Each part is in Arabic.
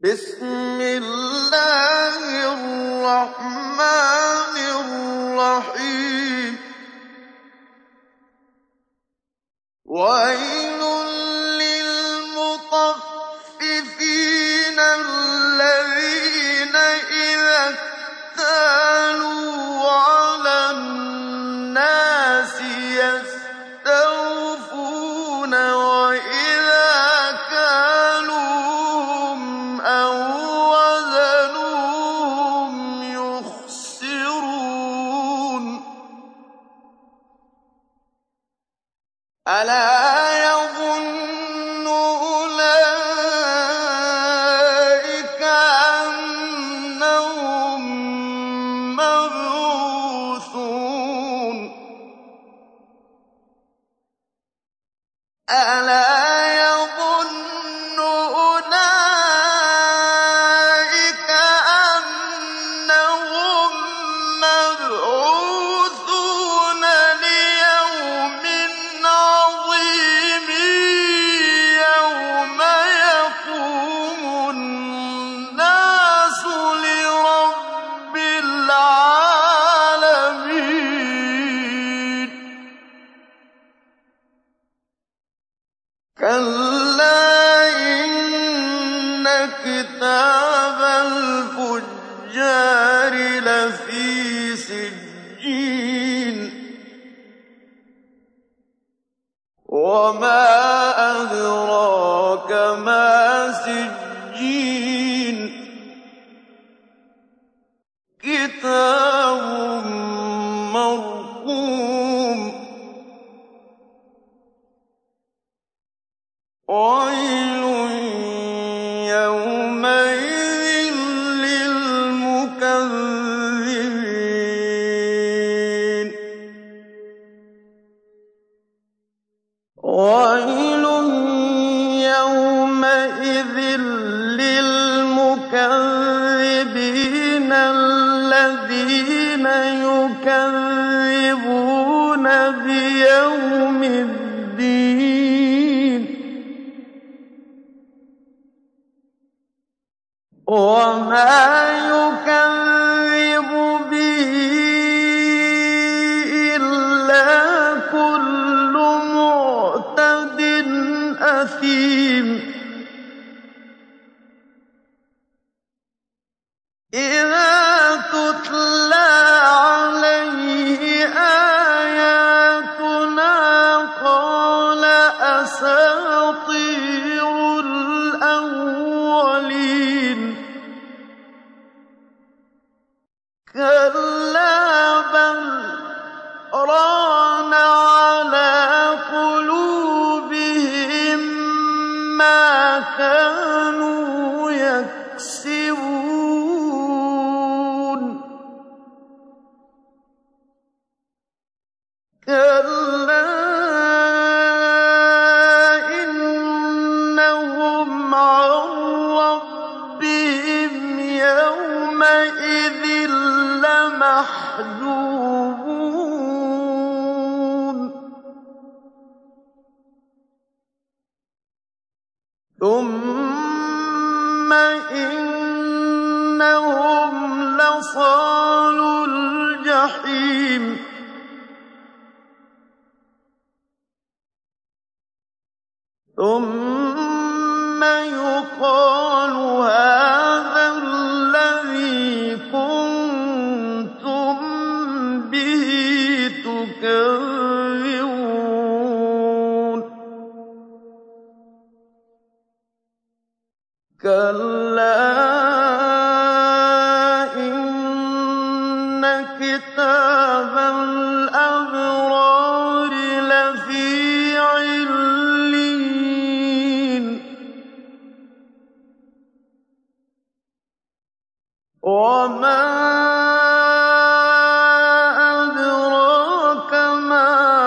بسم الله الرحمن الرحيم ويل للمطففين الذين إذا اكتالوا على الناس يستوفون وإذا كالوهم أو وزنوهم يخسرون ألا يظن أولئك أنهم مبعوثون ألا يظن أولئك أنهم مبعوثون ليوم عظيم يوم يقوم الناس لرب العالمين كلا إن كتاب الفجار لفي سجين وما أدراك ما سجين كتاب مرقوم ويل يومئذ للمكذبين ويل يومئذ للمكذبين الذين يكذبون بيوم الدين وما يكذب به إلا كل معتد أثيم إذا تتلى عليه آياتنا قال أساطير الأولين كلا بل ران على قلوبهم ما كانوا يكسبون كلا إنهم عن ربهم يومئذ لمحجوبون ثم إنهم لصالو الجحيم ثم يقال هذا الذي كنتم به تكذبون كلا إن كتاب الأبرار لفي عليين وما أدراك ما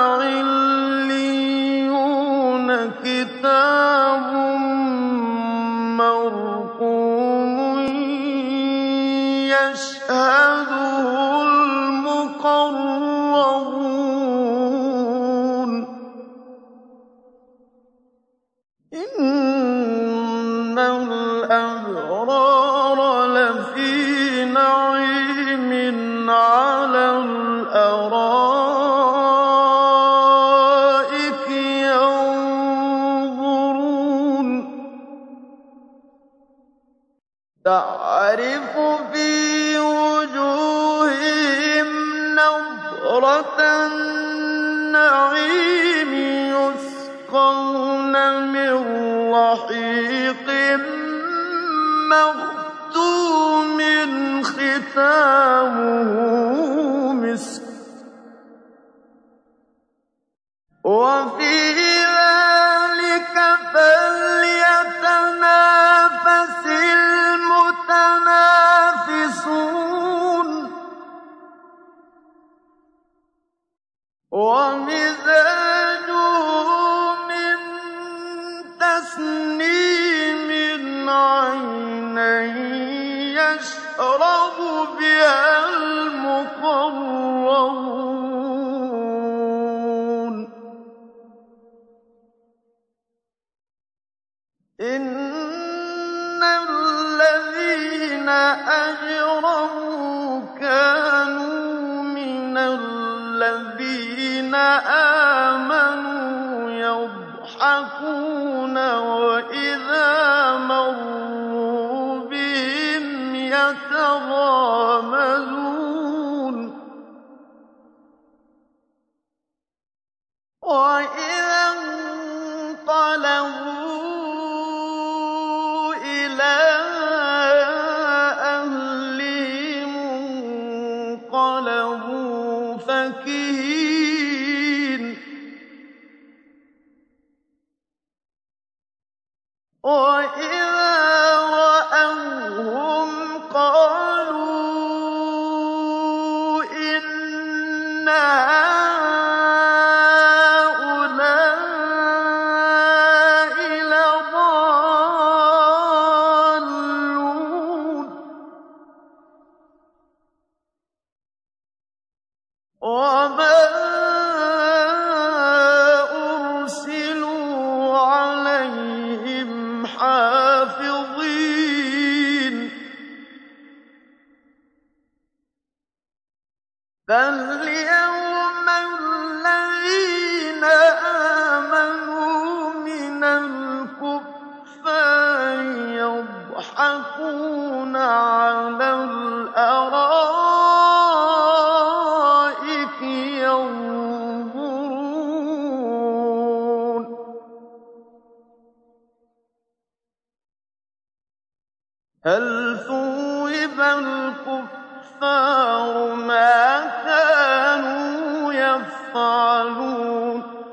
عليون كتاب مرقوم يشهده المقربون إن الأبرار تَعْرِفُ فِي وُجُوهِهِمْ نَضْرَةَ النَّعِيمِ يُسْقَوْنَ مِن رَّحِيقٍ مَّخْتُومٍ خِتَامُهُ مِسْكٌ ۚ وَفِي ذَٰلِكَ فَلْيَتَنَافَسِ الْمُتَنَافِسُونَ وَمِزَاجُهُ مِن تَسْنِيمٍ عَيْنًا يَشْرَبُ بِهَا الْمُقَرَّبُونَ إِنَّ الَّذِينَ أَجْرَمُوا كَانُوا مِنَ الَّذِينَ آمَنُوا يَضْحَكُونَ وَإِذَا مَرُّوا بِهِمْ يَتَغَامَزُونَ وَإِذَا انقَلَبُوا إِلَىٰ أَهْلِهِمُ انقَلَبُوا فَكِهِينَ وَإِذَا رَأَوْهُمْ قَالُوا إِنَّ هَٰؤُلَاءِ لَضَالُّونَ وَمَا أُرْسِلُوا عَلَيْهِمْ حَافِظِينَ فَالْيَوْمَ الَّذِينَ آمَنُوا مِنَ الْكُفَّارِ يَضْحَكُونَ عَلَى الْأَرَائِكِ يَنظُرُونَ هَلْ ثُوِّبَ الْكُفَّارُ مَا كَانُوا يَفْعَلُونَ